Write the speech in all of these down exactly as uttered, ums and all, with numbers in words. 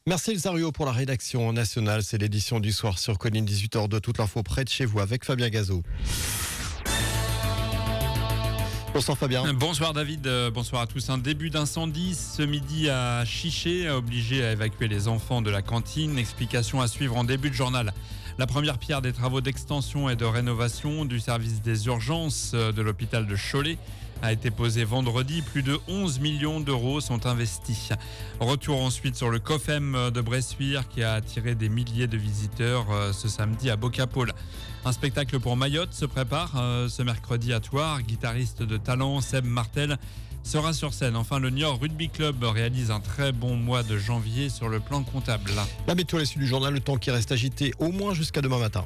Merci Elsa Ruot pour la rédaction nationale. C'est l'édition du soir sur Colline, dix-huit heures de toute l'info près de chez vous avec Fabien Gazot. Bonsoir Fabien. Bonsoir David, bonsoir à tous. Un début d'incendie ce midi à Chiché, obligé à évacuer les enfants de la cantine. Explication à suivre en début de journal. La première pierre des travaux d'extension et de rénovation du service des urgences de l'hôpital de Cholet a été posée vendredi. Plus de onze millions d'euros sont investis. Retour ensuite sur le COFEM de Bressuire qui a attiré des milliers de visiteurs ce samedi à Bocapole. Un spectacle pour Mayotte se prépare ce mercredi à Thouars. Guitariste de talent, Seb Martel sera sur scène. Enfin, le Niort Rugby Club réalise un très bon mois de janvier sur le plan comptable. La météo à la suite du journal, le temps qui reste agité au moins jusqu'à demain matin.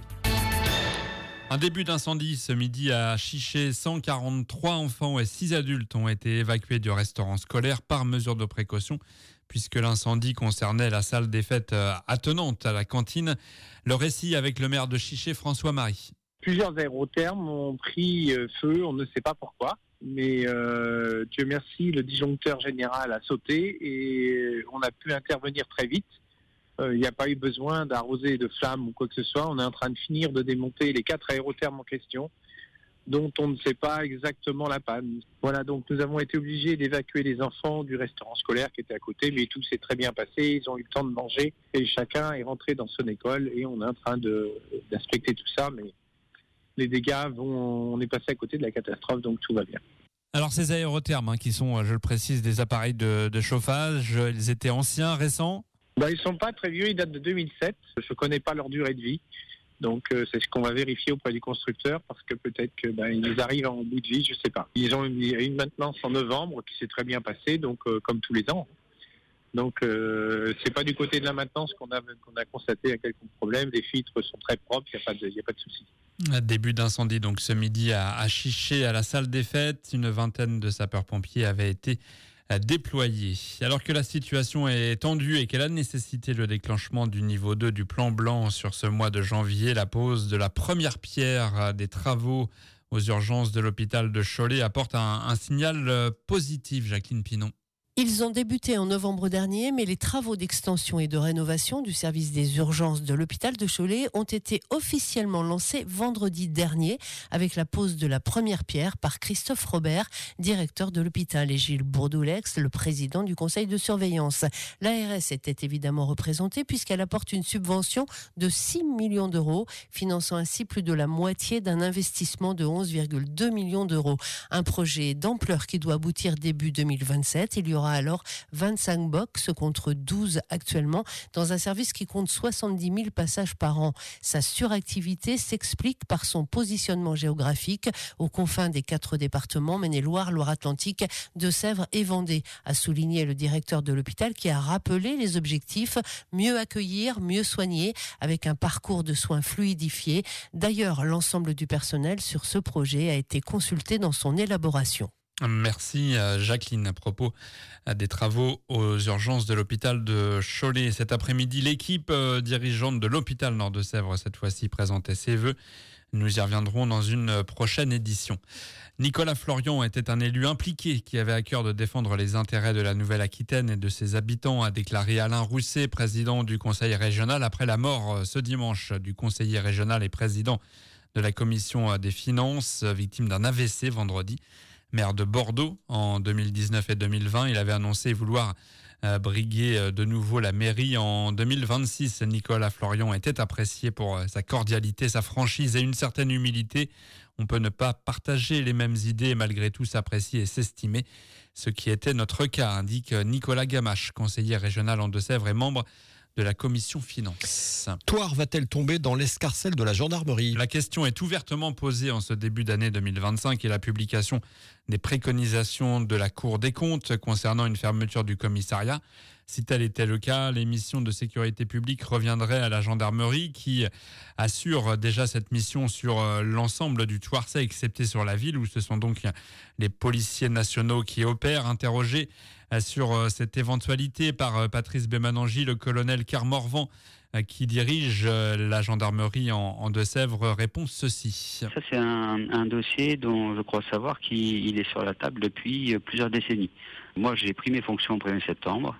Un début d'incendie ce midi à Chiché. cent quarante-trois enfants et six adultes ont été évacués du restaurant scolaire par mesure de précaution, puisque l'incendie concernait la salle des fêtes attenante à la cantine. Le récit avec le maire de Chiché, François Marie. Plusieurs aérothermes ont pris feu, on ne sait pas pourquoi. Mais euh, Dieu merci, le disjoncteur général a sauté et on a pu intervenir très vite. Il euh, n'y a pas eu besoin d'arroser de flammes ou quoi que ce soit. On est en train de finir de démonter les quatre aérothermes en question, dont on ne sait pas exactement la panne. Voilà, donc nous avons été obligés d'évacuer les enfants du restaurant scolaire qui était à côté, mais tout s'est très bien passé. Ils ont eu le temps de manger et chacun est rentré dans son école et on est en train de, d'inspecter tout ça, mais les dégâts vont, on est passé à côté de la catastrophe, donc tout va bien. Alors ces aérothermes hein, qui sont, je le précise, des appareils de, de chauffage, ils étaient anciens, récents ? Ben, ils sont pas très vieux, ils datent de deux mille sept. Je connais pas leur durée de vie, donc euh, c'est ce qu'on va vérifier auprès du constructeur parce que peut-être que ben, ils arrivent en bout de vie, je sais pas. Ils ont eu une maintenance en novembre qui s'est très bien passée, donc euh, comme tous les ans. Donc euh, c'est pas du côté de la maintenance qu'on a qu'on a constaté un quelconque problème. Les filtres sont très propres, il y a pas de il y a pas de souci. Début d'incendie donc ce midi à, à Chiché, à la salle des fêtes. Une vingtaine de sapeurs-pompiers avaient été déployés. Alors que la situation est tendue et qu'elle a nécessité le déclenchement du niveau deux du plan blanc sur ce mois de janvier, la pose de la première pierre des travaux aux urgences de l'hôpital de Cholet apporte un, un signal positif, Jacqueline Pinon. Ils ont débuté en novembre dernier, mais les travaux d'extension et de rénovation du service des urgences de l'hôpital de Cholet ont été officiellement lancés vendredi dernier avec la pose de la première pierre par Christophe Robert, directeur de l'hôpital, et Gilles Bourdoulex, le président du conseil de surveillance. L'A R S était évidemment représentée puisqu'elle apporte une subvention de six millions d'euros, finançant ainsi plus de la moitié d'un investissement de onze virgule deux millions d'euros. Un projet d'ampleur qui doit aboutir début deux mille vingt-sept. Il y aura alors vingt-cinq box contre douze actuellement dans un service qui compte soixante-dix mille passages par an. Sa suractivité s'explique par son positionnement géographique aux confins des quatre départements Maine-et-Loire, Loire-Atlantique, Deux-Sèvres et Vendée, a souligné le directeur de l'hôpital qui a rappelé les objectifs: mieux accueillir, mieux soigner avec un parcours de soins fluidifié. D'ailleurs, l'ensemble du personnel sur ce projet a été consulté dans son élaboration. Merci Jacqueline. À propos des travaux aux urgences de l'hôpital de Cholet, cet après-midi, l'équipe dirigeante de l'hôpital Nord-de-Sèvres, cette fois-ci, présentait ses vœux. Nous y reviendrons dans une prochaine édition. Nicolas Florian était un élu impliqué qui avait à cœur de défendre les intérêts de la Nouvelle-Aquitaine et de ses habitants, a déclaré Alain Rousset, président du conseil régional, après la mort ce dimanche du conseiller régional et président de la commission des finances, victime d'un A V C vendredi. Maire de Bordeaux en deux mille dix-neuf et deux mille vingt, il avait annoncé vouloir euh, briguer de nouveau la mairie en deux mille vingt-six. Nicolas Florian était apprécié pour sa cordialité, sa franchise et une certaine humilité. On peut ne pas partager les mêmes idées et malgré tout s'apprécier et s'estimer, ce qui était notre cas, indique Nicolas Gamache, conseiller régional en Deux-Sèvres et membre de la commission finance. Thouars va-t-elle tomber dans l'escarcelle de la gendarmerie ? La question est ouvertement posée en ce début d'année deux mille vingt-cinq et la publication des préconisations de la Cour des comptes concernant une fermeture du commissariat. Si tel était le cas, les missions de sécurité publique reviendraient à la gendarmerie qui assure déjà cette mission sur l'ensemble du Thouarçais, excepté sur la ville où ce sont donc les policiers nationaux qui opèrent. Interrogé sur cette éventualité par Patrice Bémanangi, le colonel Carmorvan qui dirige la gendarmerie en, en Deux-Sèvres répond ceci. Ça, c'est un, un dossier dont je crois savoir qu'il est sur la table depuis plusieurs décennies. Moi, j'ai pris mes fonctions au premier septembre.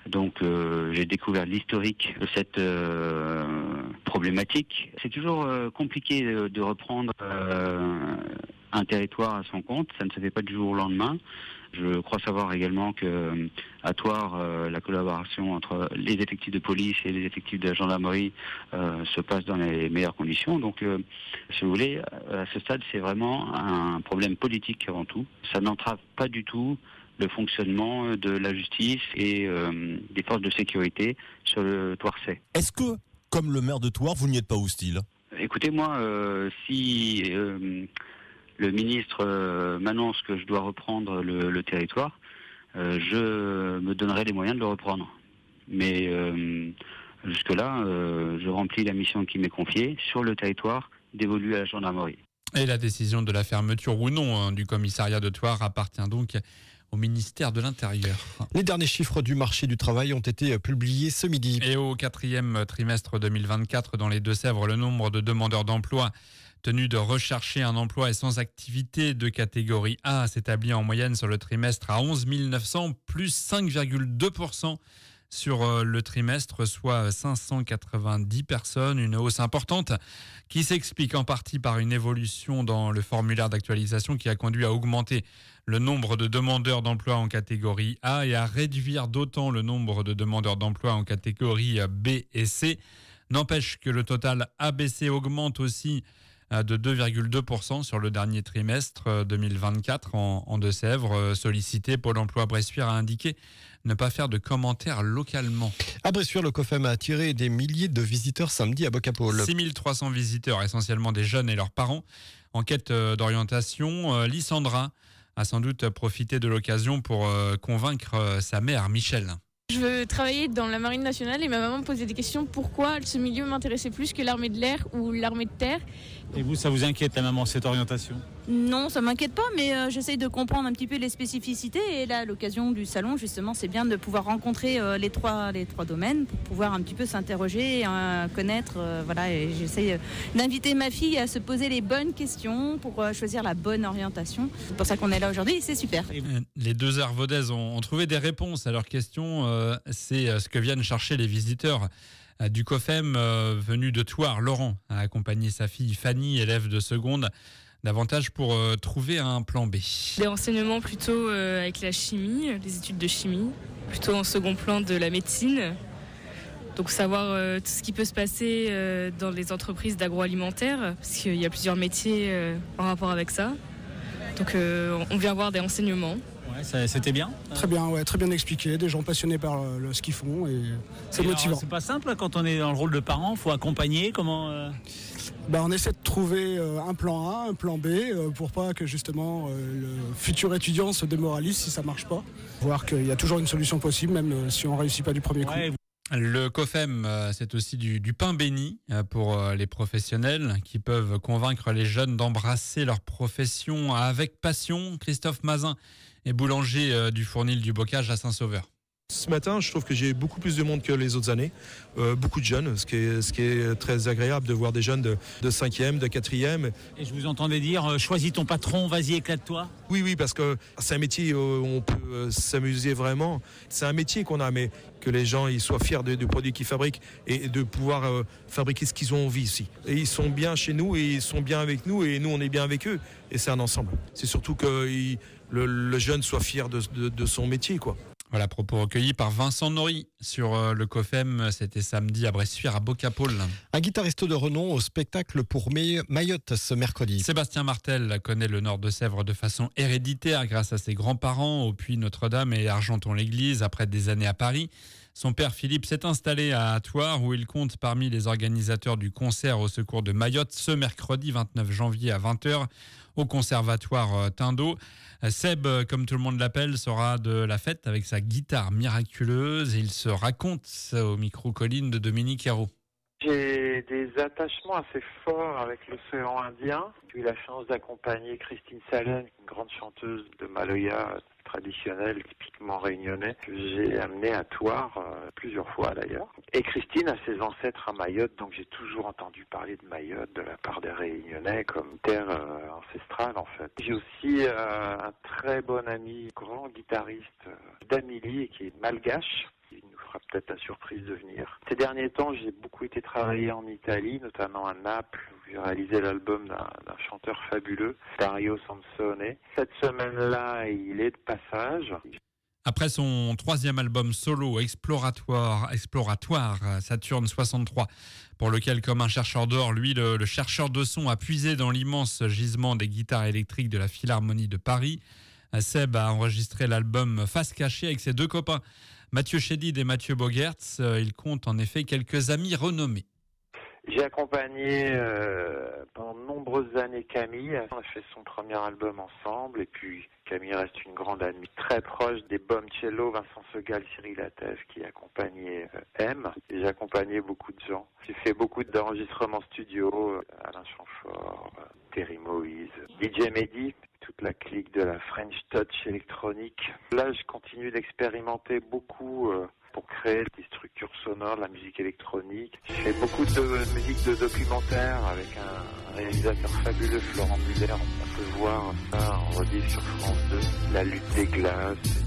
Donc euh, j'ai découvert l'historique de cette euh, problématique. C'est toujours euh, compliqué de, de reprendre euh, un territoire à son compte. Ça ne se fait pas du jour au lendemain. Je crois savoir également que à Thouars, euh, la collaboration entre les effectifs de police et les effectifs de la gendarmerie euh, se passe dans les meilleures conditions. Donc, euh, si vous voulez, à ce stade, c'est vraiment un problème politique avant tout. Ça n'entrave pas du tout le fonctionnement de la justice et euh, des forces de sécurité sur le Thouarçais. Est-ce que, comme le maire de Thouars, vous n'y êtes pas hostile ? Écoutez, moi, euh, si euh, le ministre euh, m'annonce que je dois reprendre le, le territoire, euh, je me donnerai les moyens de le reprendre. Mais euh, jusque-là, euh, je remplis la mission qui m'est confiée sur le territoire dévolu à la gendarmerie. Et la décision de la fermeture ou non hein, du commissariat de Thouars appartient donc au ministère de l'Intérieur. Les derniers chiffres du marché du travail ont été publiés ce midi. Et au quatrième trimestre deux mille vingt-quatre, dans les Deux-Sèvres, le nombre de demandeurs d'emploi tenus de rechercher un emploi et sans activité de catégorie A s'établit en moyenne sur le trimestre à onze mille neuf cents, plus cinq virgule deux pour cent sur le trimestre, soit cinq cent quatre-vingt-dix personnes, une hausse importante qui s'explique en partie par une évolution dans le formulaire d'actualisation qui a conduit à augmenter le nombre de demandeurs d'emploi en catégorie A et à réduire d'autant le nombre de demandeurs d'emploi en catégorie B et C. N'empêche que le total A B C augmente aussi de deux virgule deux pour cent sur le dernier trimestre deux mille vingt-quatre en, en Deux-Sèvres. Sollicité, Pôle emploi Bressuire a indiqué ne pas faire de commentaires localement. À Bressuire, le COFEM a attiré des milliers de visiteurs samedi à Bocapaul. six mille trois cents visiteurs, essentiellement des jeunes et leurs parents, en quête d'orientation. Lysandra a sans doute profité de l'occasion pour convaincre sa mère, Michel. Je veux travailler dans la marine nationale et ma maman me posait des questions pourquoi ce milieu m'intéressait plus que l'armée de l'air ou l'armée de terre. Et vous, ça vous inquiète, la maman, cette orientation ? Non, ça m'inquiète pas, mais euh, j'essaye de comprendre un petit peu les spécificités. Et là, à l'occasion du salon, justement, c'est bien de pouvoir rencontrer euh, les trois les trois domaines pour pouvoir un petit peu s'interroger, euh, connaître. Euh, voilà, et j'essaye d'inviter ma fille à se poser les bonnes questions pour euh, choisir la bonne orientation. C'est pour ça qu'on est là aujourd'hui. C'est super. Les deux Arvaudaises ont, ont trouvé des réponses à leurs questions. Euh, c'est ce que viennent chercher les visiteurs du COFEM euh, venu de Thouars. Laurent a accompagné sa fille Fanny, élève de seconde, davantage pour euh, trouver un plan B. Des renseignements plutôt euh, avec la chimie, les études de chimie, plutôt en second plan de la médecine. Donc savoir euh, tout ce qui peut se passer euh, dans les entreprises d'agroalimentaire, parce qu'il y a plusieurs métiers euh, en rapport avec ça. Donc euh, on vient voir des renseignements. Ouais, ça, c'était bien. Très bien, ouais, très bien expliqué. Des gens passionnés par le, le, ce qu'ils font et c'est et motivant. Alors, c'est pas simple quand on est dans le rôle de parent, faut accompagner. Comment euh... bah, on essaie de trouver euh, un plan A, un plan B, euh, pour pas que justement euh, le futur étudiant se démoralise si ça marche pas. Voir qu'il y a toujours une solution possible, même euh, si on réussit pas du premier coup. Ouais. Le COFEM, c'est aussi du, du pain béni pour les professionnels qui peuvent convaincre les jeunes d'embrasser leur profession avec passion. Christophe Mazin est boulanger du Fournil du Bocage à Saint-Sauveur. Ce matin, je trouve que j'ai beaucoup plus de monde que les autres années, euh, beaucoup de jeunes, ce qui, est, ce qui est très agréable de voir des jeunes de, de cinquième, de quatrième. Et je vous entendais dire, euh, choisis ton patron, vas-y, éclate-toi. Oui, oui, parce que c'est un métier où on peut euh, s'amuser vraiment. C'est un métier qu'on a, mais que les gens ils soient fiers de, du produit qu'ils fabriquent et de pouvoir euh, fabriquer ce qu'ils ont envie ici. Et ils sont bien chez nous et ils sont bien avec nous et nous, on est bien avec eux. Et c'est un ensemble. C'est surtout que il, le, le jeune soit fier de, de, de son métier, quoi. Voilà, propos recueillis par Vincent Nory sur le COFEM. C'était samedi à Bressuire, à Bocapaul. Un guitariste de renom au spectacle pour Mayotte ce mercredi. Sébastien Martel connaît le Nord de Sèvres de façon héréditaire grâce à ses grands-parents au Puy Notre-Dame et Argenton-l'Église après des années à Paris. Son père Philippe s'est installé à Thouars où il compte parmi les organisateurs du concert au secours de Mayotte ce mercredi vingt-neuf janvier à vingt heures au conservatoire Tindeau. Seb, comme tout le monde l'appelle, sera de la fête avec sa guitare miraculeuse et il se raconte au micro Colline de Dominique Hérault. J'ai des attachements assez forts avec l'océan Indien. J'ai eu la chance d'accompagner Christine Salen, une grande chanteuse de Maloya traditionnelle, typiquement réunionnais, que j'ai amenée à Thouars euh, plusieurs fois d'ailleurs. Et Christine a ses ancêtres à Mayotte, donc j'ai toujours entendu parler de Mayotte de la part des Réunionnais comme terre euh, ancestrale en fait. J'ai aussi euh, un très bon ami, grand guitariste euh, d'Amélie, qui est malgache. Il nous fera peut-être la surprise de venir. Ces derniers temps, j'ai beaucoup été travailler en Italie, notamment à Naples, où j'ai réalisé l'album d'un, d'un chanteur fabuleux, Dario Sansone. Cette semaine-là, il est de passage. Après son troisième album solo exploratoire, exploratoire Saturne soixante-trois, pour lequel, comme un chercheur d'or, lui, le, le chercheur de son, a puisé dans l'immense gisement des guitares électriques de la Philharmonie de Paris, Seb a enregistré l'album Face cachée avec ses deux copains, Mathieu Chédid et Mathieu Bogertz. Il compte en effet quelques amis renommés. J'ai accompagné euh, pendant de nombreuses années Camille. On a fait son premier album ensemble et puis Camille reste une grande amie très proche des Bomcello, Vincent Segal, Cyril Attev qui accompagnait euh, M. Et j'ai accompagné beaucoup de gens. J'ai fait beaucoup d'enregistrements studio, euh, Alain Chamfort, euh, Terry Moïse, D J Mehdi, toute la clique de la French Touch électronique. Là, je continue d'expérimenter beaucoup euh, pour créer des structures sonores, de la musique électronique. J'ai fait beaucoup de musique de documentaire avec un réalisateur fabuleux, Florent Muller. On peut voir ça en rediff sur France deux, La lutte des glaces.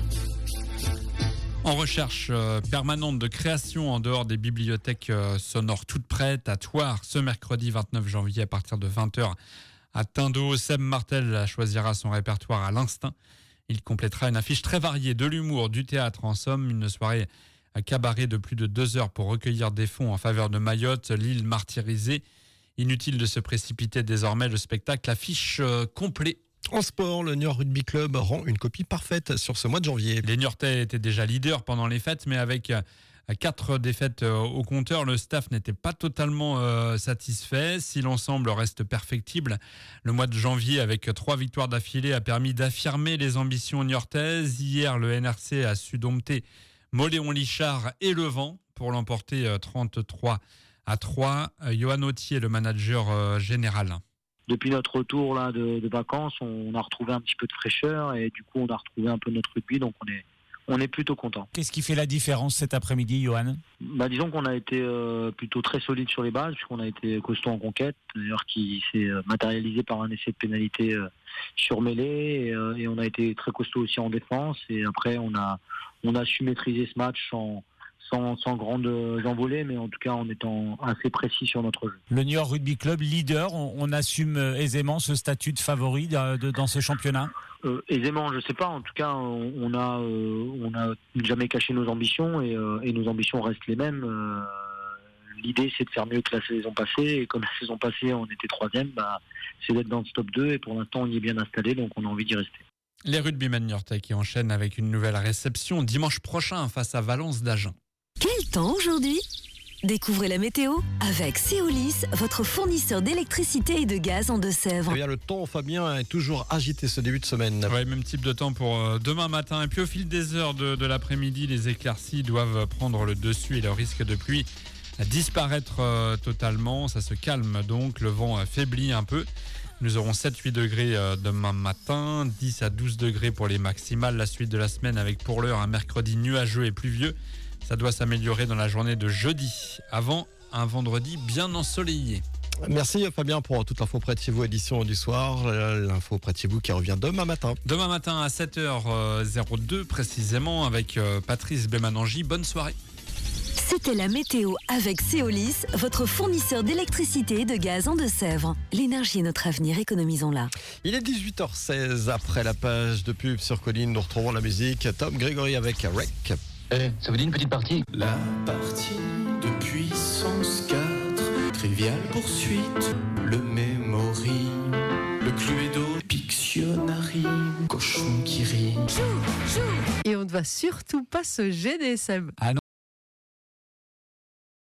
En recherche euh, permanente de création en dehors des bibliothèques euh, sonores toutes prêtes à Thouars ce mercredi vingt-neuf janvier à partir de vingt heures à Tindeau. Seb Martel choisira son répertoire à l'instinct. Il complétera une affiche très variée, de l'humour, du théâtre, en somme, une soirée à cabaret de plus de deux heures pour recueillir des fonds en faveur de Mayotte, l'île martyrisée. Inutile de se précipiter désormais, le spectacle affiche euh, complet. En sport, le Niort Rugby Club rend une copie parfaite sur ce mois de janvier. Les Niortais étaient déjà leaders pendant les fêtes, mais avec quatre défaites au compteur, le staff n'était pas totalement euh, satisfait. Si l'ensemble reste perfectible, le mois de janvier, avec trois victoires d'affilée, a permis d'affirmer les ambitions niortaises. Hier, le N R C a su dompter Moléon-Lichard et Levant pour l'emporter trente-trois à trois. Johan Autier, le manager euh, général. Depuis notre retour là de, de vacances, on a retrouvé un petit peu de fraîcheur et du coup on a retrouvé un peu notre rugby, donc on est on est plutôt content. Qu'est-ce qui fait la différence cet après-midi, Johan ? Bah disons qu'on a été euh, plutôt très solide sur les bases, puisqu'on a été costaud en conquête, d'ailleurs qui s'est matérialisé par un essai de pénalité euh, sur mêlée, et, euh, et on a été très costaud aussi en défense. Et après on a on a su maîtriser ce match sans Sans, sans grandes envolées, mais en tout cas en étant assez précis sur notre jeu. Le Niort Rugby Club, leader, on, on assume aisément ce statut de favori de, de, dans ce championnat euh, Aisément, je ne sais pas. En tout cas, on, on a euh, on a jamais caché nos ambitions et, euh, et nos ambitions restent les mêmes. Euh, l'idée, c'est de faire mieux que la saison passée. Et comme la saison passée, on était troisième, bah, c'est d'être dans le top deux. Et pour l'instant, on y est bien installé, donc on a envie d'y rester. Les rugbymen niortais qui enchaînent avec une nouvelle réception dimanche prochain face à Valence d'Agen. Quel temps aujourd'hui ? Découvrez la météo avec Céolis, votre fournisseur d'électricité et de gaz en Deux-Sèvres. Eh bien, le temps, Fabien, est toujours agité ce début de semaine. Oui, même type de temps pour euh, demain matin. Et puis au fil des heures de, de l'après-midi, les éclaircies doivent prendre le dessus et le risque de pluie disparaître euh, totalement. Ça se calme donc, le vent euh, faiblit un peu. Nous aurons sept à huit degrés euh, demain matin, dix à douze degrés pour les maximales. La suite de la semaine avec pour l'heure un mercredi nuageux et pluvieux. Ça doit s'améliorer dans la journée de jeudi, avant un vendredi bien ensoleillé. Merci Fabien pour toute l'info près de chez vous, édition du soir. L'info près de chez vous qui revient demain matin. Demain matin à sept heures deux précisément avec Patrice Bémanangi. Bonne soirée. C'était la météo avec Céolis, votre fournisseur d'électricité et de gaz en Deux-Sèvres. L'énergie est notre avenir, économisons-la. Il est dix-huit heures seize. Après la page de pub sur Colline, nous retrouvons la musique. Tom Grégory avec Rec. Eh, ça vous dit une petite partie ? La partie de puissance quatre, Trivial poursuite, le memory, le Cluedo, Pictionary, cochon qui rit. Et on ne va surtout pas se gêner, Seb. Ah non.